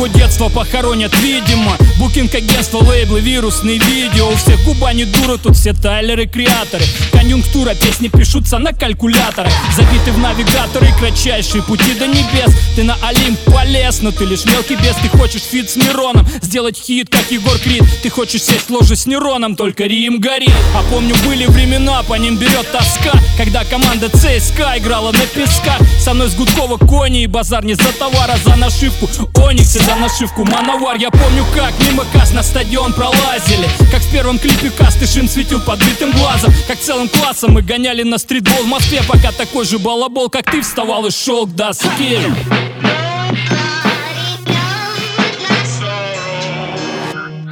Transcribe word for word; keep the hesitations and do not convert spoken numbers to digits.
его детство похоронят, видимо. Букинг-агентство, лейблы, вирусные видео. У всех Кубани дуры, тут все тайлеры, креаторы. Конъюнктура, песни пишутся на калькуляторах. Забиты в навигаторы кратчайшие пути до небес. Ты на Олимп полез, но ты лишь мелкий бес. Ты хочешь фит с Мироном, сделать хит, как Егор Крид. Ты хочешь сесть в ложе с Нероном, только Рим горит. А помню, были времена, по ним берет тоска, когда команда ЦСКА играла на песках. Со мной с Гудкова кони и базар не за товар, а за нашивку Оникс и за нашивку Мановар. Я помню, как мимо касс на стадион пролазили, как в первом клипе Кастышин светил подбитым глазом, как целым классом мы гоняли на стритбол в Москве, пока такой же балабол, как ты, вставал и шел к доске.